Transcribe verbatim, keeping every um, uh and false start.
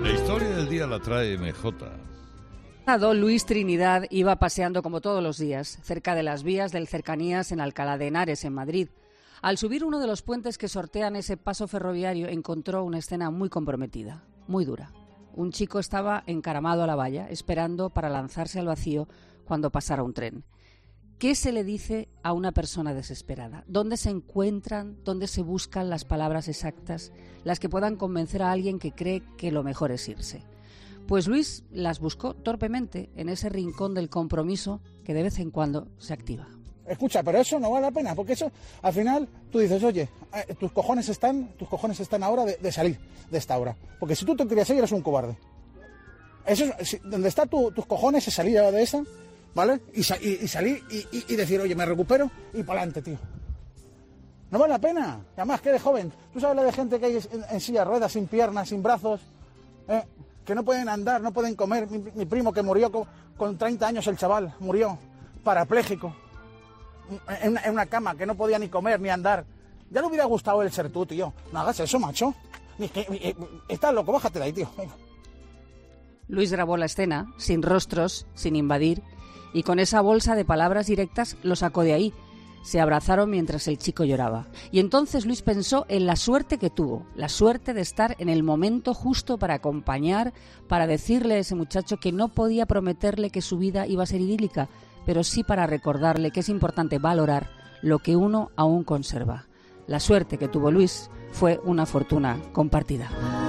La historia del día la trae M J. Luis Trinidad iba paseando como todos los días, cerca de las vías del Cercanías en Alcalá de Henares, en Madrid. Al subir uno de los puentes que sortean ese paso ferroviario, encontró una escena muy comprometida, muy dura. Un chico estaba encaramado a la valla, esperando para lanzarse al vacío cuando pasara un tren. ¿Qué se le dice a una persona desesperada? ¿Dónde se encuentran, dónde se buscan las palabras exactas, las que puedan convencer a alguien que cree que lo mejor es irse? Pues Luis las buscó torpemente en ese rincón del compromiso que de vez en cuando se activa. Escucha, pero eso no vale la pena, porque eso, al final, tú dices, oye, eh, tus cojones están, tus cojones están ahora de, de salir de esta obra. Porque si tú te querías ir, eres un cobarde. Eso es, si, donde está tu, tus cojones es salir de esa, ¿vale? Y, y, y salir y, y, y decir, oye, me recupero y para adelante, tío. No vale la pena. Además, que eres joven. Tú sabes la de gente que hay en, en silla de ruedas, sin piernas, sin brazos, ¿eh? Que no pueden andar, no pueden comer. Mi, mi primo que murió con, con treinta años, el chaval, murió parapléjico, en una, en una cama, que no podía ni comer ni andar. Ya le hubiera gustado el ser tú, tío. No hagas eso, macho. Ni que, ni, estás loco, bájate de ahí, tío. Venga. Luis grabó la escena, sin rostros, sin invadir, y con esa bolsa de palabras directas lo sacó de ahí. Se abrazaron mientras el chico lloraba. Y entonces Luis pensó en la suerte que tuvo, la suerte de estar en el momento justo para acompañar, para decirle a ese muchacho que no podía prometerle que su vida iba a ser idílica, pero sí para recordarle que es importante valorar lo que uno aún conserva. La suerte que tuvo Luis fue una fortuna compartida.